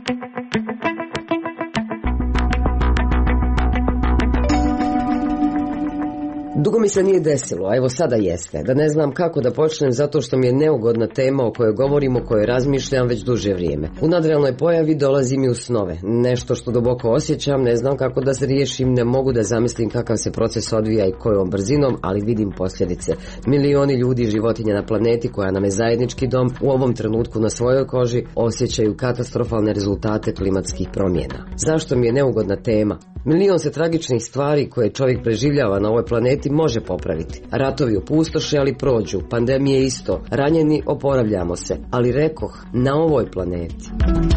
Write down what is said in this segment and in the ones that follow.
Dugo mi se nije desilo, a evo sada jeste, da ne znam kako da počnem zato što mi je neugodna tema o kojoj govorim, o kojoj razmišljam već duže vrijeme. U nadrealnoj pojavi dolazi mi u snove, nešto što duboko osjećam, ne znam kako da se riješim, ne mogu da zamislim kakav se proces odvija i kojom brzinom, ali vidim posljedice. Milioni ljudi i životinja na planeti koja nam je zajednički dom u ovom trenutku na svojoj koži osjećaju katastrofalne rezultate klimatskih promjena. Zašto mi je neugodna tema? Milion se tragičnih stvari koje čovjek preživljava na ovoj planeti može popraviti. Ratovi opustoše, ali prođu. Pandemije isto. Ranjeni, oporavljamo se. Ali rekoh, na ovoj planeti.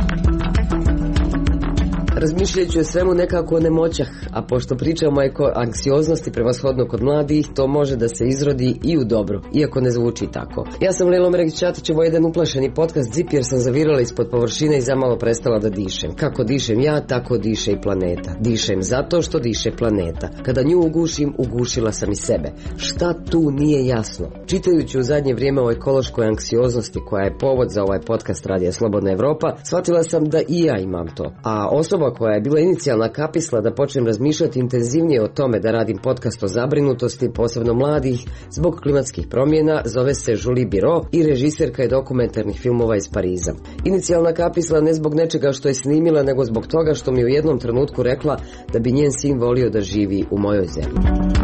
Razmišljajući o svemu nekako o nemoćah, a pošto pričamo o anksioznosti prevashodno kod mladih, to može da se izrodi i u dobro, iako ne zvuči tako. Ja sam Lelo Meregić-Ćatić, ovo je jedan uplašeni podcast Zip jer sam zavirala ispod površine i zamalo prestala da dišem. Kako dišem ja, tako diše i planeta. Dišem zato što diše planeta. Kada nju ugušim, ugušila sam i sebe. Šta tu nije jasno? Čitajući u zadnje vrijeme o ekološkoj anksioznosti koja je povod za ovaj podcast Radija Slobodna Evropa, shvatila sam da i ja imam to. A osoba koja je bila inicijalna kapisla da počnem razmišljati intenzivnije o tome da radim podcast o zabrinutosti, posebno mladih, zbog klimatskih promjena, zove se Julie Biro i režiserka je dokumentarnih filmova iz Pariza. Inicijalna kapisla ne zbog nečega što je snimila, nego zbog toga što mi u jednom trenutku rekla da bi njen sin volio da živi u mojoj zemlji.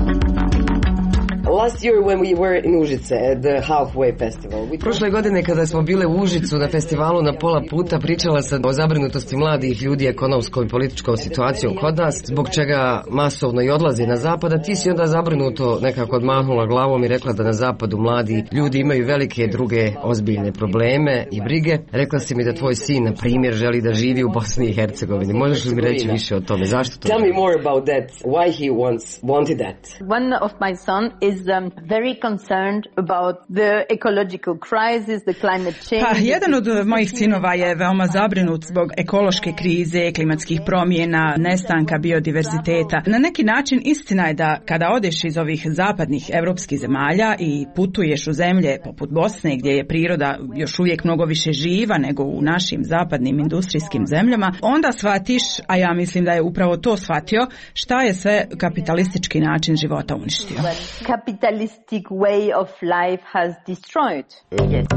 Last year when we were in Užice at the Halfway Festival. Prošle godine kada smo bile u Užicu na festivalu na pola puta, pričala sam o zabrinutosti mladih ljudi ekonomskom i političkom situacijom kod nas, zbog čega masovno i odlazi na zapad, a ti si onda zabrinuto nekako odmahnula glavom i rekla da na zapadu mladi ljudi imaju velike druge ozbiljne probleme i brige. Rekla si mi da tvoj sin, na primjer, želi da živi u Bosni i Hercegovini. Možeš li mi reći više o tome? Zašto to? Tell me more about that. Why he wanted that? One of my son is very concerned about the ecological crisis, the climate change. Jedan od mojih sinova je veoma zabrinut zbog ekološke krize, klimatskih promjena, nestanka biodiverziteta. Na neki način istina je da kada odeš iz ovih zapadnih evropskih zemalja i putuješ u zemlje poput Bosne gdje je priroda još uvijek mnogo više živa nego u našim zapadnim industrijskim zemljama, onda shvatiš, a ja mislim da je upravo to shvatio, šta je sve kapitalistički način života uništio. Capitalistic way of life has destroyed. Yes.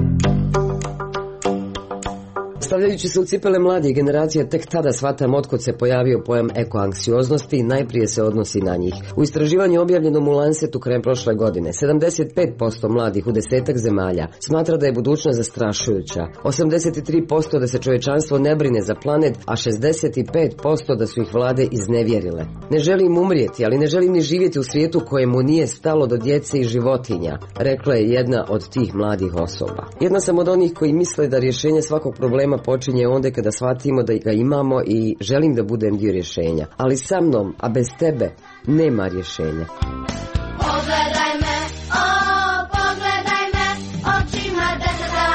Stavljajući se u cipele mladih generacija, tek tada shvatam otkud se pojavio pojam ekoanksioznosti i najprije se odnosi na njih. U istraživanju objavljenom u Lancetu krajem prošle godine, 75% mladih u 10 zemalja smatra da je budućnost zastrašujuća, 83% da se čovječanstvo ne brine za planet, a 65% da su ih vlade iznevjerile. Ne želim umrijeti, ali ne želim ni živjeti u svijetu kojemu nije stalo do djece i životinja, rekla je jedna od tih mladih osoba. Jedna sam od onih koji misle da rješenje svakog problema počinje onda kada shvatimo da ga imamo i želim da budem dio rješenja. Ali sa mnom, a bez tebe, nema rješenja. Pogledaj me, pogledaj me, očima deteta.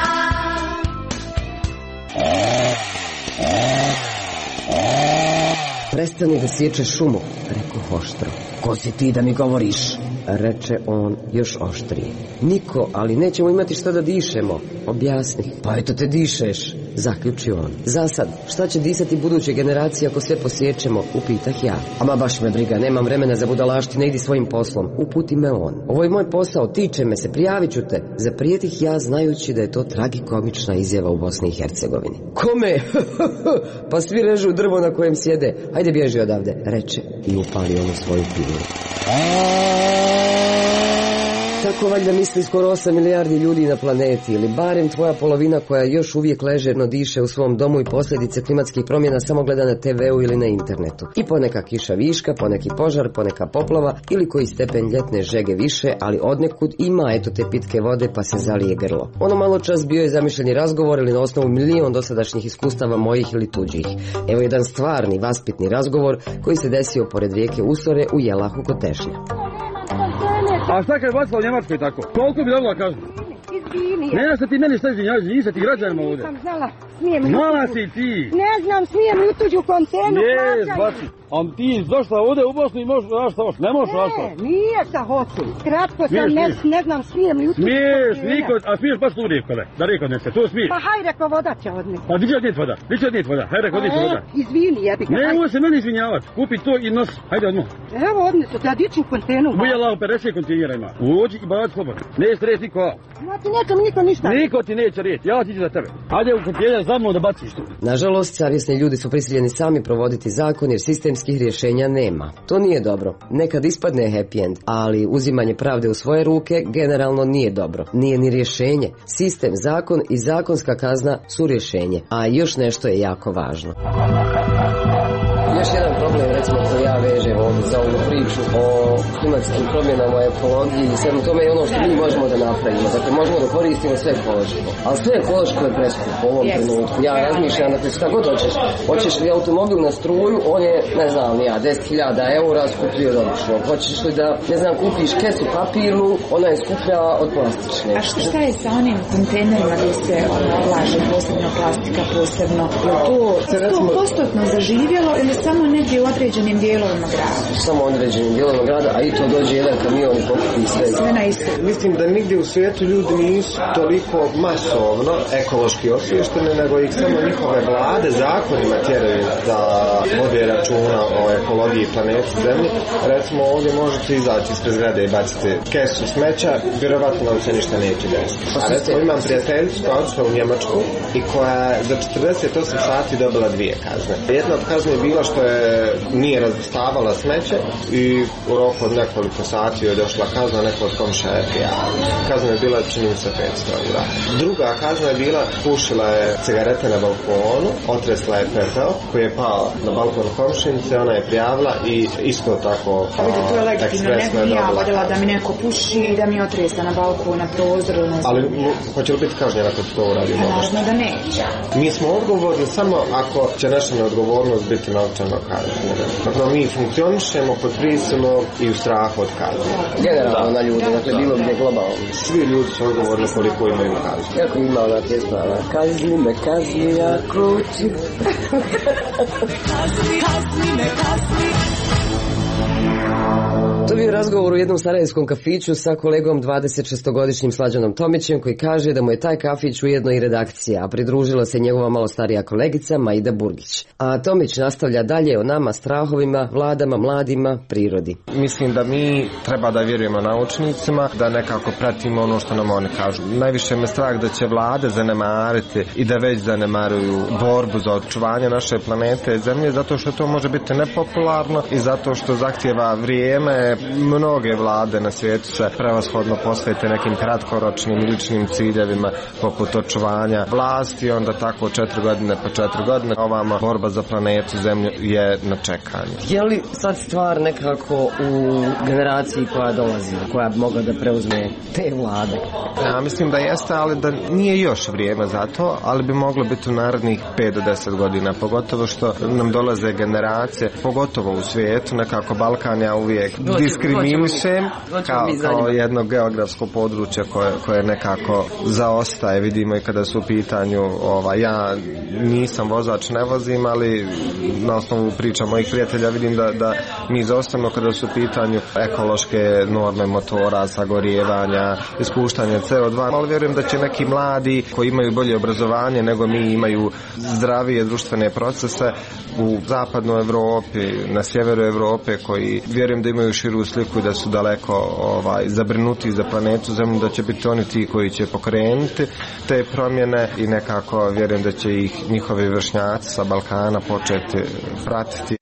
Prestani da sječeš šumu, rekao oštro. Ko si ti da mi govoriš? Reče on još oštrije. Niko, ali nećemo imati šta da dišemo. Objasni. Pa eto te dišeš, zaključio on. Zasad, šta će disati buduće generacije ako sve posjećemo, upitah ja. Ama baš me briga, nemam vremena za budalaštine, idi svojim poslom. Uputi me on. Ovo je moj posao, tiče me se, prijavit ću te. Zaprijetih ja znajući da je to tragikomična izjava u Bosni i Hercegovini. Kome? Pa svi režu drvo na kojem sjede. Hajde bježi odavde, reče i upali onu svoju pilu. Tako valjda misli skoro 8 milijardi ljudi na planeti, ili barem tvoja polovina koja još uvijek ležerno diše u svom domu i posljedice klimatskih promjena samo gleda na TV-u ili na internetu. I poneka kiša viška, poneki požar, poneka poplava ili koji stepen ljetne žege više, ali odnekud ima eto te pitke vode pa se zalije grlo. Ono malo čas bio je zamišljeni razgovor ili na osnovu milion dosadašnjih iskustava mojih ili tuđih. Evo jedan stvarni, vaspitni razgovor koji se desio pored rijeke Usore u Jelahu kod Tešnja. A šta kad je bacila u Njemačkoj tako? Koliko bi dobila kažu? Izvini. Ne se ti meni šta izvinjavi se ti građanima ovdje. Sam znala, smijem li Znala si ti. Ne znam, smijem li u tuđu koncenu. Jes, baci. A ti došla ovdje u Bosnu i možeš šta hoćeš, ne možeš šta. Nije šta hoću. Kratko sam, ne znam, smijem li u tu. Smiješ, niko, a smiješ baš tu rijeko, da rijeko nese, to smiješ. Pa haj reko voda će odnijeti. Pa di će odnijeti voda, haj reko odnijeti voda. Izvini, jebi ga. Ne, ovo se meni izvinjavati, kupi to i nos, hajde odmah. Evo odnesu, da diču kontejnu. Ujela u 50 kontejnera ima, uđi i baci slobodno. Neće reći niko. Znači neće mi niko ništa. Niko ti neće reći, ja ti ću za tebe. Hajde u kontejner za mnom da baciš tu. Nažalost, savjesni ljudi su prisiljeni sami provoditi zakon jer sistemskih rješenja nema. To nije dobro. Nekad ispadne happy end, ali uzimanje pravde u svoje ruke generalno nije dobro. Nije ni rješenje. Sistem, zakon i zakonska kazna su rješenje. A još nešto je jako važno. Još jedan problem, recimo, koji ja vežem ovdje za ovu priču o klimatskim promjenama, ekologiji i svemu tome je ono što mi možemo da napravimo. Dakle, možemo da koristimo sve ekološko. Ali sve ekološko je preskupo u ovom trenutku. Ja razmišljam, dakle, šta god hoćeš. Hoćeš li automobil na struju, on je, ne znam, 10.000 eura skuplji od običnog. Hoćeš li da, ne znam, kupiš kesu papirnu, ona je skuplja od plastične. A šta je sa onim kontejnerima gdje se odlaže posebno plastika, posebno? Je to 100% zaživjelo ili samo negdje u određenim dijelovima grada? Samo u određenim dijelovima grada, a i to dođe jedan kamion i pokupi sve na isto. Mislim da nigdje u svijetu ljudi nisu toliko masovno ekološki osviješteni, nego ih samo njihove vlade zakonima tjeraju da vode računa o ekologiji planeti Zemlji. Recimo ovdje možete izaći ispred zgrade i baciti kesu smeća, vjerovatno vam se ništa neće desiti. A recimo imam prijateljicu koja odšla u Njemačku i koja je za 48 sati dobila 2 kazne. Jedna od kazne je bila što je nije razvrstavala smeće i u roku od nekoliko sati je došla kazna, neko od komšija je prijavila. Kazna je bila čini mi se 500 eura. Druga kazna je bila, pušila je cigarete na balkonu, otresla je pepeo koji je pao na balkon komšinice, ona je prijavila i isto tako to je legitimno, ne bi ja vodila da mi neko puši i da mi otresa na balkon, na prozor. Ali hoće li biti kažnjena ako to uradi? Naravno da neće. Mi smo odgovorni samo ako će naša neodgovornost biti novčano kažnjena. Dakle, mi funkcionišemo pod prisilom i u strahu od kazne. Generalno na ljudi, dakle bilo gdje globalno. Svi ljudi su odgovorni koliko imaju kazne. Kako ima ona pjesma, kazni me, kazni ja kući. Kazni me, kazni. To bio razgovor u jednom sarajevskom kafiću sa kolegom 26-godišnjim Slađanom Tomićem, koji kaže da mu je taj kafić ujedno i redakcija, a pridružila se njegova malo starija kolegica Maida Burgić. A Tomić nastavlja dalje o nama, strahovima, vladama, mladima, prirodi. Mislim da mi treba da vjerujemo naučnicima, da nekako pratimo ono što nam oni kažu. Najviše me strah da će vlade zanemariti i da već zanemaruju borbu za očuvanje naše planete Zemlje, zato što to može biti nepopularno i zato što zahtjeva vrijeme. Mnoge vlade na svijetu se prevashodno posvete nekim kratkoročnim ličnim ciljevima poput očuvanja vlasti, onda tako 4 godine po 4 godine. Ovama borba za planetu Zemlju je na čekanju. Je li sad stvar nekako u generaciji koja dolazi, koja bi mogla da preuzme te vlade? Ja mislim da jeste, ali da nije još vrijeme za to, ali bi moglo biti u narednih 5 do 10 godina, pogotovo što nam dolaze generacije, pogotovo u svijetu, nekako Balkan ja uvijek diskriminišem kao jedno geografsko područje koje nekako zaostaje, vidimo i kada su u pitanju, ja nisam vozač, ne vozim, ali na osnovu priča mojih prijatelja vidim da mi zaostajemo kada su u pitanju ekološke norme motora, sagorijevanja, ispuštanja CO2, ali vjerujem da će neki mladi koji imaju bolje obrazovanje nego mi, imaju zdravije društvene procese u zapadnoj Europi, na sjeveru Europe, koji vjerujem da imaju širu sliku i da su daleko zabrinuti za planetu Zemlju, da će biti oni ti koji će pokrenuti te promjene i nekako vjerujem da će ih njihovi vršnjaci sa Balkana početi pratiti.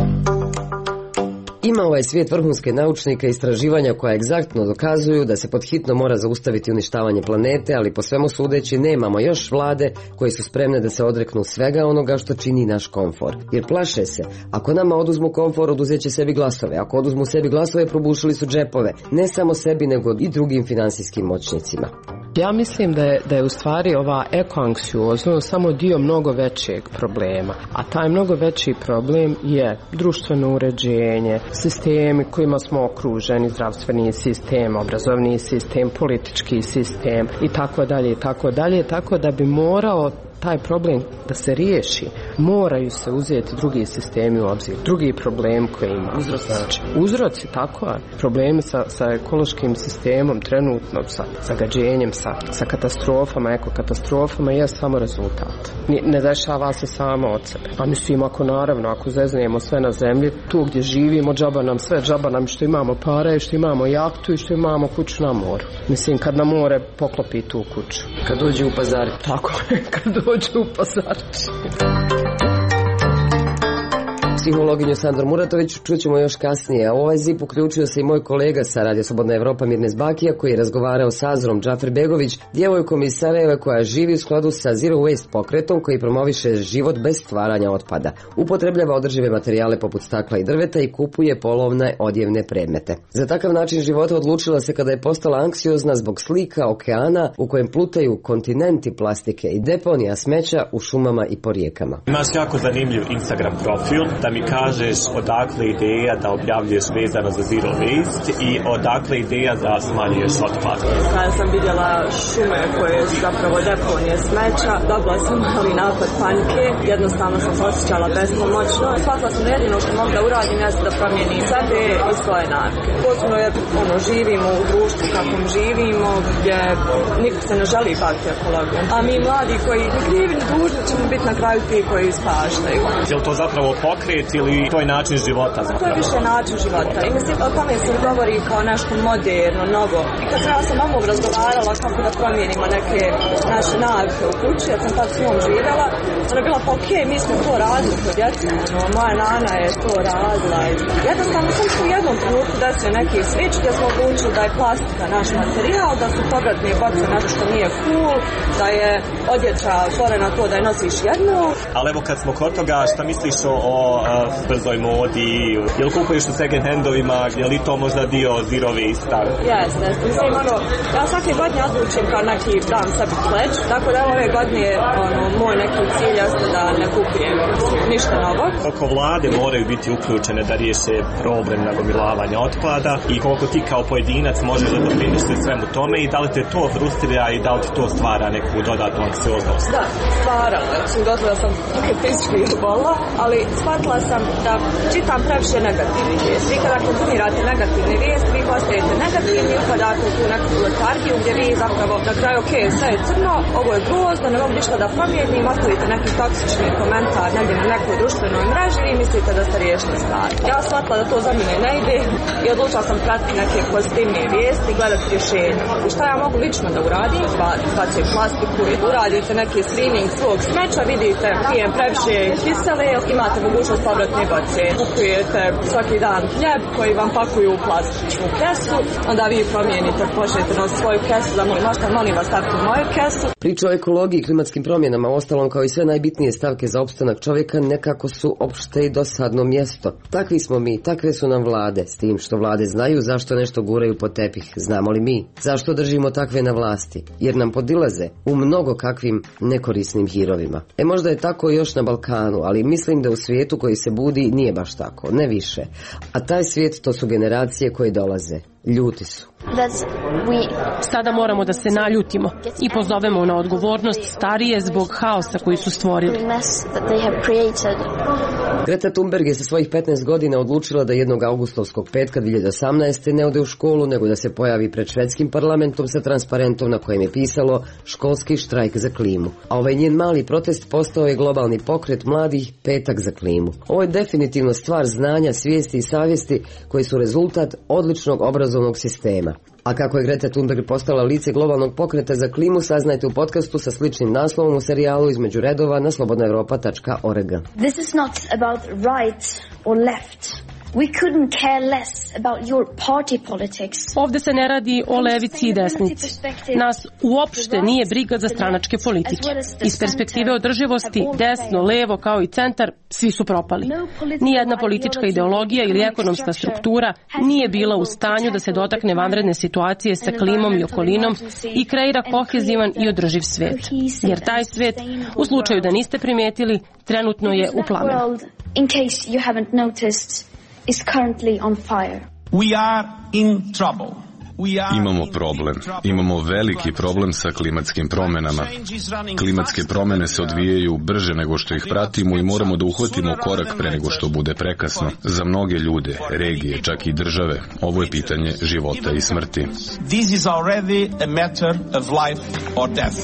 Ima ovaj svijet vrhunske naučnike i istraživanja koja egzaktno dokazuju da se podhitno mora zaustaviti uništavanje planete, ali po svemu sudeći nemamo još vlade koje su spremne da se odreknu svega onoga što čini naš komfor. Jer plaše se, ako nama oduzmu komfor, oduzeće sebi glasove. Ako oduzmu sebi glasove, probušili su džepove. Ne samo sebi, nego i drugim finansijskim moćnicima. Ja mislim da je u stvari ova ekoanksioznost samo dio mnogo većeg problema. A taj mnogo veći problem je društveno uređenje, sistemi kojima smo okruženi, zdravstveni sistem, obrazovni sistem, politički sistem i tako dalje, tako da bi morao taj problem da se riješi, moraju se uzeti drugi sistemi u obzir, drugi problem koji ima. Uzroci, tako je. Problemi sa ekološkim sistemom trenutno, sa zagađenjem, sa katastrofama, ekokatastrofama je samo rezultat. Ne dešava se samo od sebe. A mislim, ako zeznemo sve na zemlji, tu gdje živimo, džaba nam sve, džaba nam što imamo pare, što imamo jahtu i što imamo kuću na moru. Mislim, kad na more poklopi tu kuću. Kad dođe u pazar. Tako je, kad dođe u pazar. Psihologinju Sandru Muratović čućemo još kasnije, a u ovaj zip uključio se i moj kolega sa Radio Slobodna Evropa Mirnes Bakija, koji je razgovarao sa Azrom Džaferbegović, djevojkom iz Sarajeva koja živi u skladu sa Zero Waste pokretom koji promoviše život bez stvaranja otpada. Upotrebljava održive materijale poput stakla i drveta i kupuje polovne odjevne predmete. Za takav način života odlučila se kada je postala anksiozna zbog slika okeana u kojem plutaju kontinenti plastike i deponija smeća u šumama i po rijekama. Imaš jako zanimljiv Instagram profil, da mi kažeš odakle ideja da objavljuješ vezano za Zero Waste i odakle ideja da smanjuješ otpad. Kada sam vidjela šume koje su zapravo deponije smeća, dobila sam mali napad panike, jednostavno sam se osjećala bespomoćno. Shvatila sam da jedino što mogu da uradim jeste da promijenim sebe i svoje navike. Posebno jer živimo u društvu kakvom živimo, gdje niko se ne želi baviti ekologijom. A mi mladi koji ni krivi ni dužni ćemo biti na kraju ti koji ispaštaju. Je li to zapravo pokret ili to je način života zapravo? To je više način života i mislim o tome se govori kao nešto moderno, novo. I kad ja sam mamom razgovarala kako da promijenimo neke naše navike u kući, ja sam tad s njom živjela, ona je bila pa okej, mi smo to radili kod djeca, moja nana je to radila. Jednostavno sam u jednom trenutku desio neki switch gdje smo odlučili da je plastika naš materijal, da su povratne boce nešto što nije cool, da je odjeća fora na to da je nosiš jednu. Ali evo kad smo kod toga, šta misliš o brzoj modi, je li kupuješ u second handovima, je li to možda dio Zero Waste-a? Jeste, mislim, ja svake godine odlučim kao neki dam sebi pledge, tako da ove godine moj neki cilj jeste da ne kupujem ništa novo. Koliko vlade moraju biti uključene da riješe problem nagomilavanja otpada i koliko ti kao pojedinac možeš da doprineš svemu tome i da li te to frustrira i da li ti to stvara neku dodatnu anksioznost? Da, stvaralo. Gotovo sam fizički bolila, ali shvatila sam da čitam previše negativnih vijesti. Vi kada konzumirate negativne vijesti, vi postajete negativni, upadate u tu neku letargiju gdje vi zapravo na kraju, okej, sve je crno, ovo je grozno, ne mogu ništa da promijenim, ostavite neki toksični komentar negdje na nekoj društvenoj mreži i mislite da ste riješili stvar. Ja shvatila da to za mene ne ide i odlučila sam pratiti neke pozitivne vijesti, gledati rješenja. I šta ja mogu lično da uradim? Bacim plastiku i uradite neki screening svog smeća, vidite pijem previše kisele, imate mogućnost povratne boce. Kupujete svaki dan hljeb koji vam pakuju u plastičnu kesu, onda vi promijenite, počnete nositi svoju kesu, da molim vas stavite moju kesu. Priča o ekologiji i klimatskim promjenama, ostalom kao i sve najbitnije stavke za opstanak čovjeka, nekako su opšte i dosadno mjesto. Takvi smo mi, takve su nam vlade, s tim što vlade znaju zašto nešto guraju pod tepih. Znamo li mi? Zašto držimo takve na vlasti? Jer nam podilaze u mnogo kakvim nekorisnim hirovima. Možda je tako još na Balkanu, ali mislim da u svijetu koji se budi nije baš tako, ne više. A taj svijet to su generacije koje dolaze. Ljuti su. Sada moramo da se naljutimo i pozovemo na odgovornost starije zbog haosa koji su stvorili. Greta Thunberg je sa svojih 15 godina odlučila da jednog augustovskog petka 2018. ne ode u školu, nego da se pojavi pred švedskim parlamentom sa transparentom na kojem je pisalo školski štrajk za klimu. A ovaj njen mali protest postao je globalni pokret mladih Petak za klimu. Ovo je definitivno stvar znanja, svijesti i savjesti koji su rezultat odličnog obrazovnog sistema. A kako je Greta Thunberg postala lice globalnog pokreta za klimu, saznajte u podcastu sa sličnim naslovom u serijalu Između redova na slobodnaevropa.org. This is not about right or left. We couldn't care less about your party politics. Ovdje se ne radi o levici i desnici. Nas uopšte nije briga za stranačke politike. Iz perspektive održivosti, desno, levo kao i centar, svi su propali. Nijedna politička ideologija ili ekonomska struktura nije bila u stanju da se dotakne vanredne situacije sa klimom i okolinom i kreira kohezivan i održiv svijet. Jer taj svijet, u slučaju da niste primijetili, trenutno je u plamenu. Is currently on fire. We are in trouble. Imamo problem. Imamo veliki problem sa klimatskim promjenama. Klimatske promjene se odvijaju brže nego što ih pratimo i moramo da uhvatimo korak pre nego što bude prekasno. Za mnoge ljude, regije, čak i države, ovo je pitanje života i smrti. This is already a matter of life or death.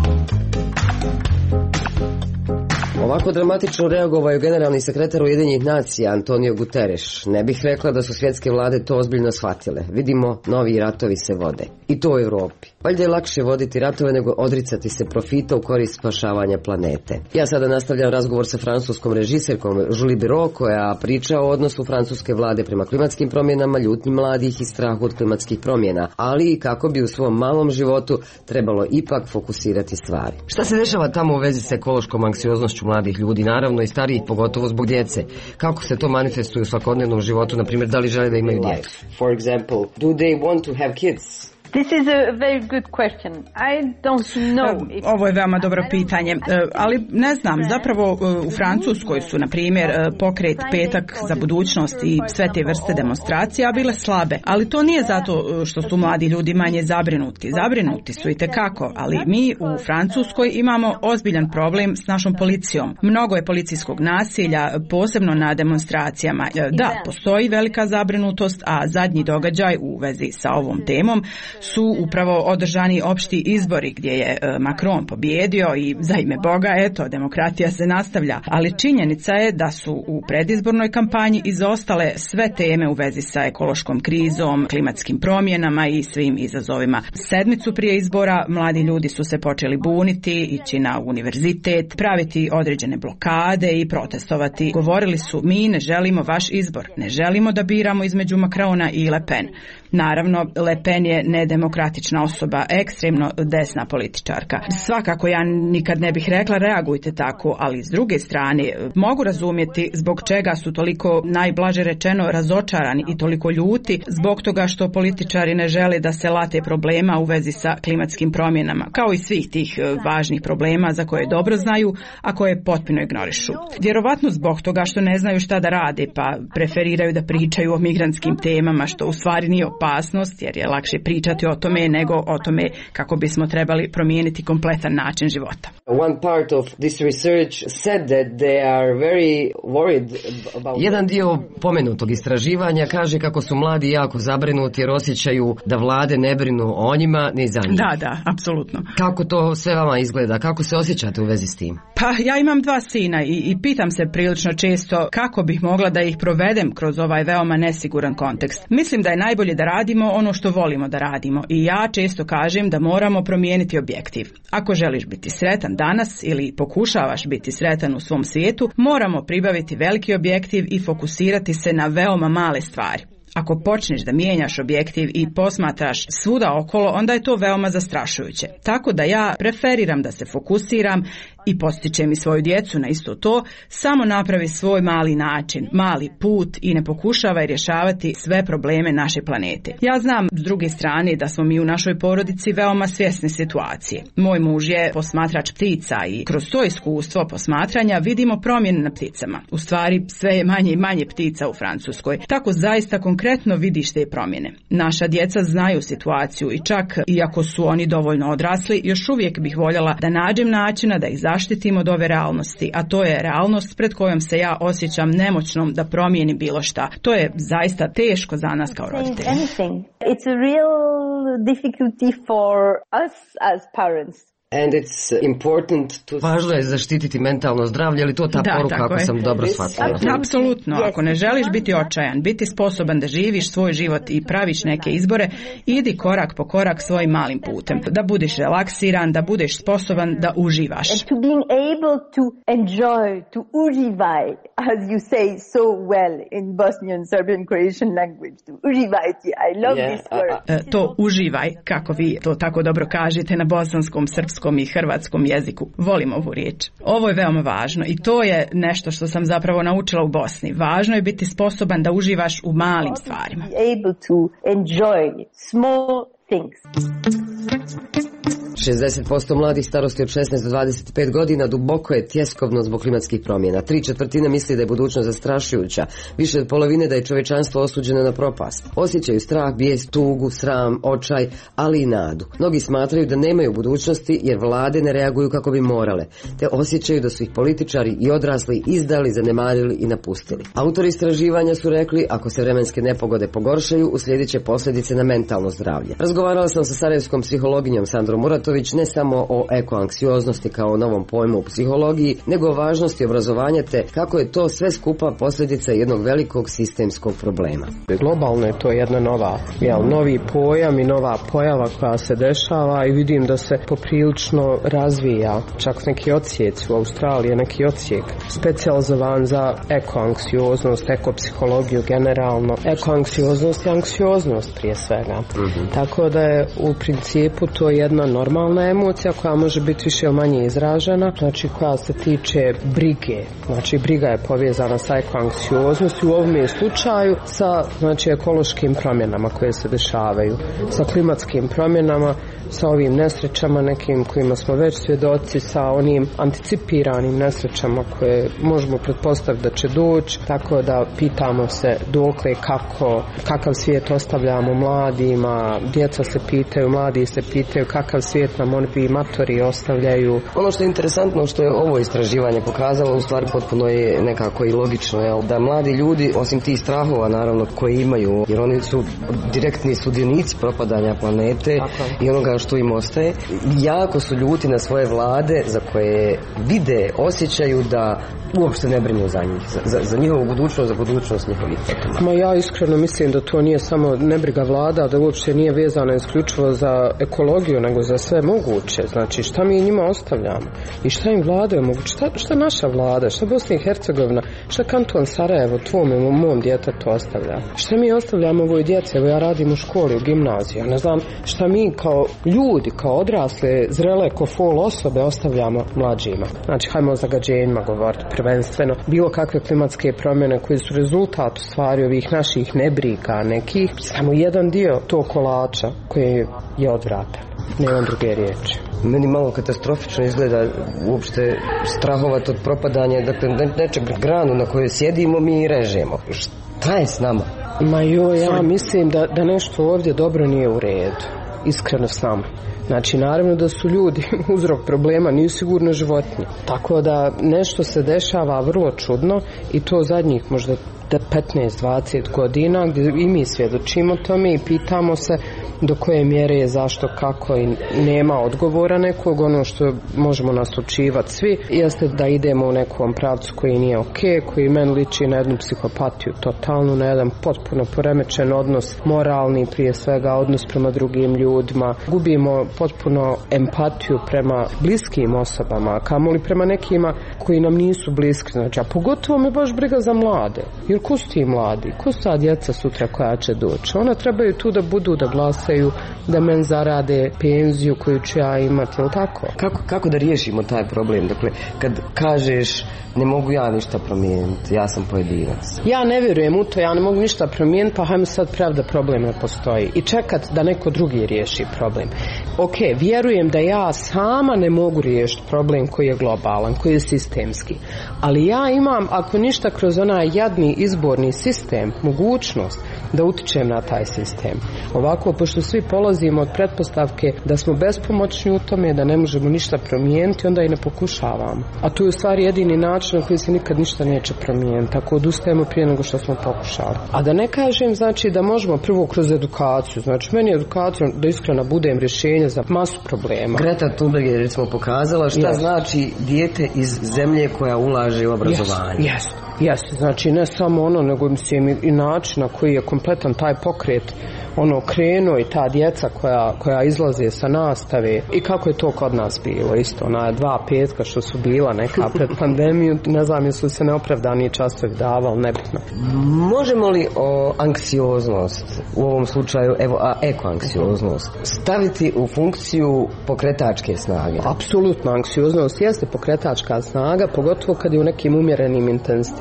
Ovako dramatično reagovao je generalni sekretar Ujedinjenih nacija Antonio Guterres. Ne bih rekla da su svjetske vlade to ozbiljno shvatile. Vidimo, novi ratovi se vode. I to u Europi. Valjda je lakše voditi ratove nego odricati se profita u korist spašavanja planete. Ja sada nastavljam razgovor sa francuskom režiserkom Julie Biro, koja priča o odnosu francuske vlade prema klimatskim promjenama, ljutnji mladih i strahu od klimatskih promjena, ali i kako bi u svom malom životu trebalo ipak fokusirati stvari. Šta se dešava tamo u vezi s ekološkom anksioznošću mladih ljudi, naravno i starijih, pogotovo zbog djece? Kako se to manifestuje u svakodnevnom životu, na primjer, da li žele da imaju djecu? For example, do they want to have kids? This is a very good question. I don't know. Ovo je veoma dobro pitanje, ali ne znam, zapravo u Francuskoj su, na primjer, pokret Petak za budućnost i sve te vrste demonstracija bile slabe, ali to nije zato što su mladi ljudi manje zabrinuti. Zabrinuti su i tekako, ali mi u Francuskoj imamo ozbiljan problem s našom policijom. Mnogo je policijskog nasilja, posebno na demonstracijama. Da, postoji velika zabrinutost, a zadnji događaj u vezi sa ovom temom su upravo održani opšti izbori gdje je Macron pobjedio i za ime Boga, eto, demokratija se nastavlja. Ali činjenica je da su u predizbornoj kampanji izostale sve teme u vezi sa ekološkom krizom, klimatskim promjenama i svim izazovima. Sedmicu prije izbora mladi ljudi su se počeli buniti, ići na univerzitet, praviti određene blokade i protestovati. Govorili su, mi ne želimo vaš izbor, ne želimo da biramo između Macrona i Le Pen. Naravno, Le Pen je nedemokratična osoba, ekstremno desna političarka. Svakako ja nikad ne bih rekla reagujte tako, ali s druge strane mogu razumjeti zbog čega su toliko, najblaže rečeno, razočarani i toliko ljuti zbog toga što političari ne žele da se late problema u vezi sa klimatskim promjenama, kao i svih tih važnih problema za koje dobro znaju, a koje potpuno ignorišu. Vjerovatno zbog toga što ne znaju šta da rade, pa preferiraju da pričaju o migrantskim temama, što u stvari nije opasnost, jer je lakše pričati o tome nego o tome kako bismo trebali promijeniti kompletan način života. One part of this research said that they are very worried about... Jedan dio pomenutog istraživanja kaže kako su mladi jako zabrinuti jer osjećaju da vlade ne brinu o njima ni za njih. Da, apsolutno. Kako to sve vama izgleda? Kako se osjećate u vezi s tim? Pa ja imam 2 sina i pitam se prilično često kako bih mogla da ih provedem kroz ovaj veoma nesiguran kontekst. Mislim da je najbolje da radimo ono što volimo da radimo i ja često kažem da moramo promijeniti objektiv. Ako želiš biti sretan danas ili pokušavaš biti sretan u svom svijetu, moramo pribaviti veliki objektiv i fokusirati se na veoma male stvari. Ako počneš da mijenjaš objektiv i posmatraš svuda okolo, onda je to veoma zastrašujuće. Tako da ja preferiram da se fokusiram i postičem i svoju djecu na isto to, samo napravi svoj mali način, mali put i ne pokušavaj rješavati sve probleme naše planete. Ja znam s druge strane da smo mi u našoj porodici veoma svjesni situacije. Moj muž je posmatrač ptica i kroz to iskustvo posmatranja vidimo promjene na pticama. U stvari sve je manje i manje ptica u Francuskoj. Tako zaista konkretno vidiš te promjene. Naša djeca znaju situaciju i čak iako su oni dovoljno odrasli, još uvijek bih voljela da nađem načina da ih zaštitim od ove realnosti, a to je realnost pred kojom se ja osjećam nemoćnom da promijenim bilo šta. To je zaista teško za nas kao roditelji. It's a real difficulty for us as parents. And it's important to... Važno je zaštititi mentalno zdravlje, ali to ta poruka ako sam dobro shvatila. Apsolutno, ako ne želiš biti očajan, biti sposoban da živiš svoj život i praviš neke izbore, idi korak po korak svojim malim putem. Da budeš relaksiran, da budeš sposoban da uživaš. And to being able to enjoy, to uživaj, as you say so well in Bosnian, Serbian, Croatian language. To uživajti, I love this word. To uživaj, kako vi to tako dobro kažete na bosanskom, srpskom i hrvatskom jeziku. Volim ovu riječ. Ovo je veoma važno i to je nešto što sam zapravo naučila u Bosni. Važno je biti sposoban da uživaš u malim stvarima. 60% mladih starosti od 16 do 25 godina duboko je tjeskovno zbog klimatskih promjena. 3/4 misli da je budućnost zastrašujuća, više od polovine da je čovječanstvo osuđeno na propast. Osjećaju strah, bijes, tugu, sram, očaj, ali i nadu. Mnogi smatraju da nemaju budućnosti jer vlade ne reaguju kako bi morale, te osjećaju da su ih političari i odrasli izdali, zanemarili i napustili. Autori istraživanja su rekli, ako se vremenske nepogode pogoršaju, uslijedit će posljedice na mentalno zdravlje. Razgovarala sam sa sarajevskom psihologinjom Sandrom Muratović ne samo o ekoanksioznosti kao novom pojmu u psihologiji, nego o važnosti obrazovanja te kako je to sve skupa posljedica jednog velikog sistemskog problema. Globalno je to jedna novi pojam i nova pojava koja se dešava i vidim da se poprilično razvija. Čak neki odsjeci u Australiji, neki odsjek specijalizovan za ekoanksioznost, ekopsihologiju generalno. Ekoanksioznost je anksioznost prije svega. Tako da je u principu to jedna normalna emocija koja može biti više ili manje izražena, znači koja se tiče brige. Znači briga je povezana sa ekoanksioznosti u ovom slučaju sa ekološkim promjenama koje se dešavaju, sa klimatskim promjenama, sa ovim nesrećama nekim kojima smo već svjedoci, sa onim anticipiranim nesrećama koje možemo pretpostaviti da će doći, tako da pitamo se dokle kakav svijet ostavljamo mladima, djeca se pitaju, mladi se pitaju kakav svijet nam oni matori ostavljaju. Ono što je interesantno što je ovo istraživanje pokazalo, u stvari potpuno je nekako i logično, da mladi ljudi, osim tih strahova naravno koji imaju, jer oni su direktni sudionici propadanja planete i onoga što im ostaje, jako su ljuti na svoje vlade za koje vide, osjećaju da uopšte ne brinu za njih, za njihovu budućnost, za budućnost njihovih potomaka. Ma ja iskreno mislim da to nije samo nebriga vlada, da uopšte nije vezano isključivo za ekologiju, nego za sve moguće. Znači šta mi njima ostavljamo i šta im vlada moguće, šta naša vlada, šta Bosna i Hercegovina, šta kanton Sarajevo tvome u mom djetetu ostavlja, šta mi ostavljamo ovoj djeci. Evo ja radim u školi, u gimnaziji, ne znam šta mi kao ljudi, kao odrasle, zrele, ko fol osobe ostavljamo mlađima. Znači hajmo o zagađenjima govoriti prvenstveno, bilo kakve klimatske promjene koje su rezultat u stvari ovih naših nebriga nekih, samo jedan dio tog kolača koji je odvratan. Nemam druge riječi. Meni malo katastrofično izgleda uopšte strahovat od propadanja, dakle nečeg granu na kojoj sjedimo mi režemo. Šta je s nama? Ma ja mislim da nešto ovdje dobro nije u redu. Iskreno s nama. Znači, naravno da su ljudi uzrok problema, nisu sigurno životinje. Tako da nešto se dešava vrlo čudno i to zadnjih možda 15-20 godina gdje i mi svjedočimo tome i pitamo se do koje mjere je, zašto, kako i nema odgovora nekog. Ono što možemo naslučivati svi jeste da idemo u nekom pravcu koji nije ok, koji meni liči na jednu psihopatiju totalnu, na jedan potpuno poremećen odnos, moralni prije svega, odnos prema drugim ljudima. Gubimo potpuno empatiju prema bliskim osobama, kamoli prema nekima koji nam nisu bliski. Znači, a pogotovo me baš briga za mlade. Jer ko su ti mladi? Ko su ta djeca sutra koja će doći? Ona trebaju tu da budu, da glasaju, da men zarade penziju koju ću ja imati, ili tako? Kako da riješimo taj problem? Dakle, kad kažeš ne mogu ja ništa promijeniti, ja sam pojedinac. Ja ne vjerujem u to, ja ne mogu ništa promijeniti, pa hajmo sad prav da problem ne postoji i čekat da neko drugi riješi problem. Ok, vjerujem da ja sama ne mogu riješiti problem koji je globalan, koji je sistemski, ali ja imam, ako ništa, kroz onaj jadni izborni sistem, mogućnost da utičem na taj sistem. Ovako, pošto svi polazimo od pretpostavke da smo bespomoćni u tome, da ne možemo ništa promijeniti, onda i ne pokušavamo. A to je u stvari jedini način na koji se nikad ništa neće promijeniti, ako odustajemo prije nego što smo pokušali. A da ne kažem, znači, da možemo prvo kroz edukaciju. Znači, meni je edukacija, da iskreno budem, rješenje za masu problema. Greta Thunberg je recimo pokazala šta znači dijete iz zemlje koja ulaže u obrazovanje. Jeste, znači ne samo ono, nego mislim i način na koji je kompletan taj pokret krenuo i ta djeca koja izlaze sa nastave i kako je to kod nas bilo isto, ona 2 petka što su bila neka pred pandemiju, ne znam jesu se neopravdani časovi davali, nebitno. Možemo li anksioznost u ovom slučaju, ekoanksioznost staviti u funkciju pokretačke snage? Apsolutno, anksioznost jeste pokretačka snaga, pogotovo kad je u nekim umjerenim intenzitetima.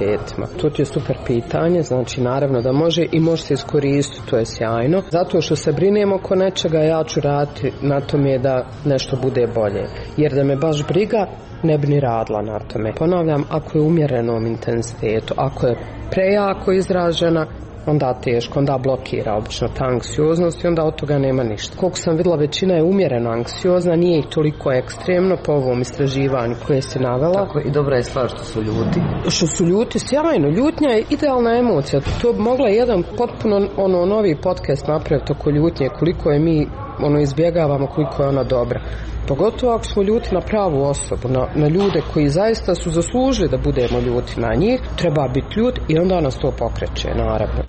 intenzitetima? To ti je super pitanje, znači naravno da može i može se iskoristiti, to je sjajno. Zato što se brinemo oko nečega, ja ću raditi na tome da nešto bude bolje. Jer da me baš briga, ne bi ni radila na tome. Ponavljam, ako je u umjerenom intenzitetu, ako je prejako izražena, onda teško, onda blokira obično ta anksioznost i onda od toga nema ništa. Koliko sam vidjela, većina je umjereno anksiozna, nije ih toliko ekstremno po ovom istraživanju koje si navela. Tako, i dobra je stvar što su ljuti. Što su ljuti, sjajno. Ljutnja je idealna emocija. To bi mogla jedan potpuno novi podcast napraviti oko ljutnje, koliko je mi izbjegavamo, koliko je ona dobra. Pogotovo ako smo ljuti na pravu osobu, na ljude koji zaista su zaslužili da budemo ljuti na njih, treba biti ljut i onda nas to pokreće, naravno.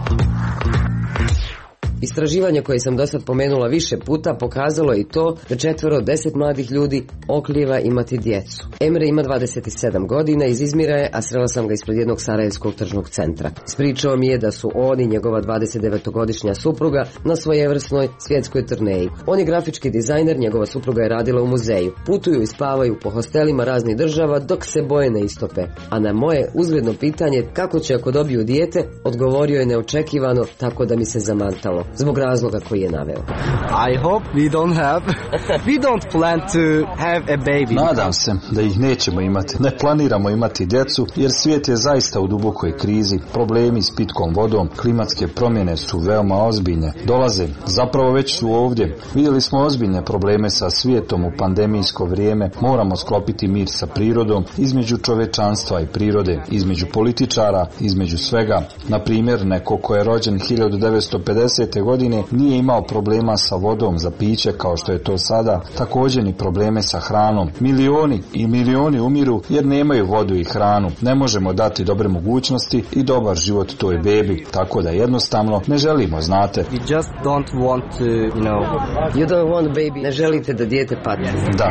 Istraživanje koje sam do sad pomenula više puta pokazalo je i to da 4 od 10 mladih ljudi oklijeva imati djecu. Emre ima 27 godina, iz Izmira je, a srela sam ga ispred jednog sarajevskog tržnog centra. Ispričao mi je da su on i njegova 29-godišnja supruga na svojevrsnoj svjetskoj turneji. On je grafički dizajner, njegova supruga je radila u muzeju. Putuju i spavaju po hostelima raznih država dok se boje ne istope. A na moje uzgledno pitanje kako će ako dobiju dijete, odgovorio je neočekivano, tako da mi se zamantalo. Zbog razloga koji je naveo. I hope we don't plan to have a baby. Nadam se da ih nećemo imati. Ne planiramo imati djecu jer svijet je zaista u dubokoj krizi. Problemi s pitkom vodom, klimatske promjene su veoma ozbiljne. Dolaze, zapravo već su ovdje. Vidjeli smo ozbiljne probleme sa svijetom u pandemijsko vrijeme. Moramo sklopiti mir sa prirodom, između čovečanstva i prirode, između političara, između svega. Na primjer, neko ko je rođen 1950. godine nije imao problema sa vodom za piće kao što je to sada, također ni probleme sa hranom. Milioni i milioni umiru jer nemaju vodu i hranu. Ne možemo dati dobre mogućnosti i dobar život toj bebi, tako da jednostavno ne želimo, znate. We just don't want to, You don't want baby. Ne želite da dijete pati. Da.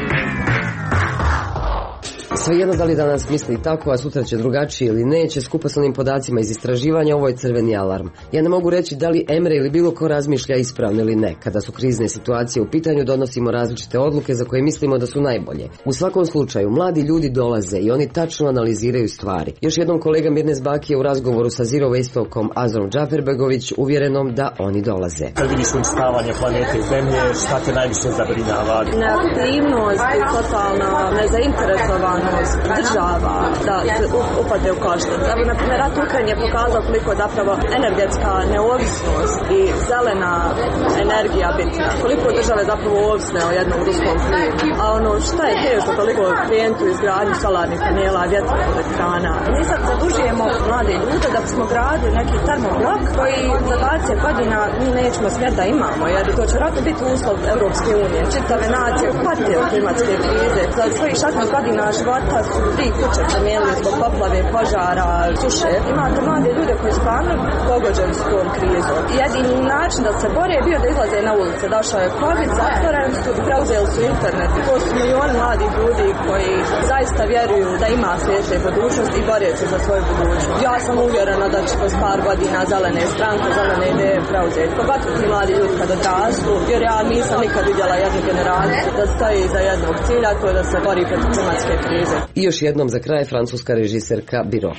Svejedno da li danas misli tako, a sutra će drugačije ili neće, skupa s onim podacima iz istraživanja, ovo je crveni alarm. Ja ne mogu reći da li Emre ili bilo ko razmišlja ispravno ili ne. Kada su krizne situacije u pitanju, donosimo različite odluke za koje mislimo da su najbolje. U svakom slučaju, mladi ljudi dolaze i oni tačno analiziraju stvari. Još jednom kolega Mirnes Baki je u razgovoru sa Zero Waste-ovkom Azrom Džaferbegović uvjerenom da oni dolaze. Kad vidiš uništavanje planete Zemlje, šta te najviše zabrinjava? Neaktivnost i totalna nezainteresovanost država da se upadne u koštac. Evo, na primjer, rat u Ukrajini je pokazao koliko je zapravo energetska neovisnost i zelena energija bitna. Koliko države zapravo ovisne o jednom ruskom plinu. A šta je teško toliko klijentu izgradnju solarnih panela, vjetroelektrana. Mi sad zadužujemo mlade ljude da bismo gradili neki termoblok koji za 20 godina mi nećemo smjeti da imamo, jer to će vjerojatno biti uslov Europske unije. Čitave nacije pate od klimatske krize. Za svojih 16 godina života su 3 kuće promijenili zbog poplave, požara, suše. Imate mlade ljude koji su stvarno pogođeni s tom krizom. Jedini način da se bore je bio da izlaze na ulice. Došao je COVID, zatvoreni su, preuzeli su internet. To su milioni mladih ljudi koji zaista vjeruju da ima svijetle budućnosti i bore se za svoju budućnost. Ja sam uvjerena da će kroz par godina zelene stranke, zelene ideje preuzeti. Pogotovo ti mladi ljudi kada odrastu, jer ja nisam nikad vidjela jednu generaciju da stoji iza jednog cilja, to je da se bori protiv klimatske krize. I još jednom za kraj francuska režiserka Biro.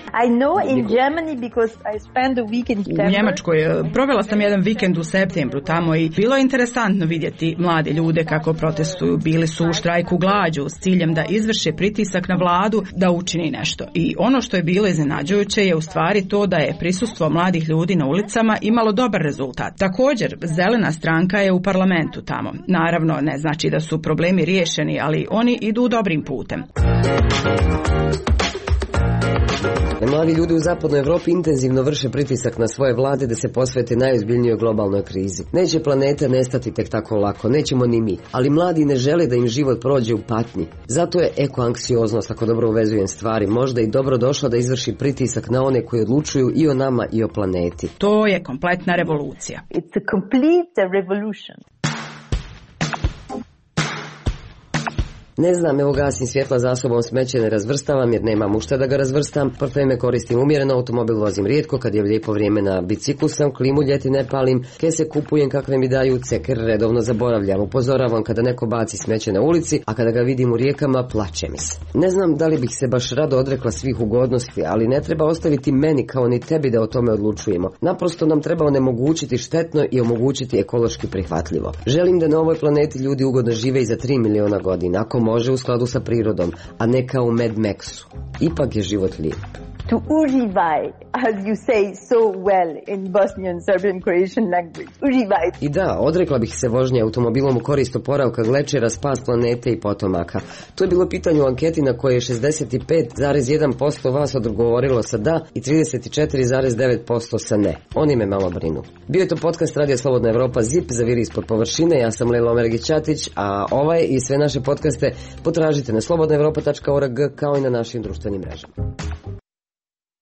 U Njemačkoj provela sam jedan vikend u septembru tamo i bilo je interesantno vidjeti mlade ljude kako protestuju. Bili su u štrajku glađu s ciljem da izvrše pritisak na vladu da učini nešto. I ono što je bilo iznenađujuće je u stvari to da je prisustvo mladih ljudi na ulicama imalo dobar rezultat. Također, zelena stranka je u parlamentu tamo. Naravno, ne znači da su problemi riješeni, ali oni idu dobrim putem. Mladi ljudi u zapadnoj Evropi intenzivno vrše pritisak na svoje vlade da se posvete najozbiljnijoj globalnoj krizi. Neće planeta nestati tek tako lako, nećemo ni mi, ali mladi ne žele da im život prođe u patnji. Zato je ekoanksioznost, ako dobro uvezujem stvari, možda i dobro došla da izvrši pritisak na one koji odlučuju i o nama i o planeti. To je kompletna revolucija. It's a complete revolution. Ne znam, evo gasim svjetla za sobom, smeće ne razvrstavam jer nemam u šta da ga razvrstam, parfeme koristim umjereno, automobil vozim rijetko, kad je lijepo vrijeme na biciklu sam, klimu ljeti ne palim, kese kupujem kakve mi daju, ceker redovno zaboravljam, upozoravam kada neko baci smeće na ulici, a kada ga vidim u rijekama plače mi se. Ne znam da li bih se baš rado odrekla svih ugodnosti, ali ne treba ostaviti meni kao ni tebi da o tome odlučujemo. Naprosto nam treba onemogućiti štetno i omogućiti ekološki prihvatljivo. Želim da na ovoj planeti ljudi ugodno žive i za 3 miliona godina, ako može u skladu sa prirodom, a ne kao u Mad Maxu. Ipak je život lijep. To uživaj, as you say so well in Bosnian, Serbian, Croatian language. Uživaj. I da, odrekla bih se vožnje automobilom u korist oporavka glečera, spas planete i potomaka. To je bilo pitanje u anketi na koje je 65,1% vas odgovorilo sa da i 34,9% sa ne. Oni me malo brinu. Bio je to podcast Radija Slobodna Evropa, ZIP, zaviri ispod površine. Ja sam Lelo Mergić-Ćatić, a ovaj i sve naše podcaste potražite na slobodnaevropa.org kao i na našim društvenim mrežama.